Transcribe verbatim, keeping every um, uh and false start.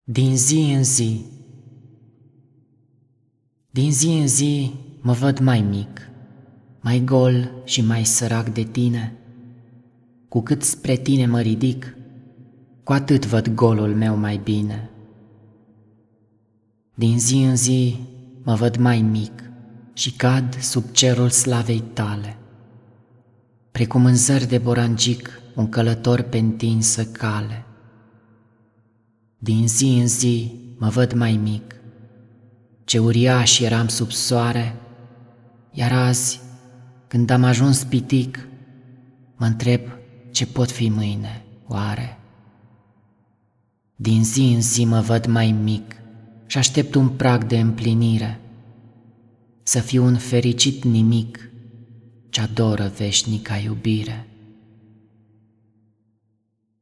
Din zi în zi, din zi în zi mă văd mai mic, mai gol și mai sărac de tine. Cu cât spre tine mă ridic, cu atât văd golul meu mai bine. Din zi în zi mă văd mai mic și cad sub cerul slavei tale, precum în zări de borangic un călător pe întinsă cale. Din zi în zi mă văd mai mic, ce uriaș eram sub soare, iar azi, când am ajuns pitic, mă întreb ce pot fi mâine, oare? Din zi în zi mă văd mai mic și aștept un prag de împlinire, să fiu un fericit nimic ce adoră veșnica iubire.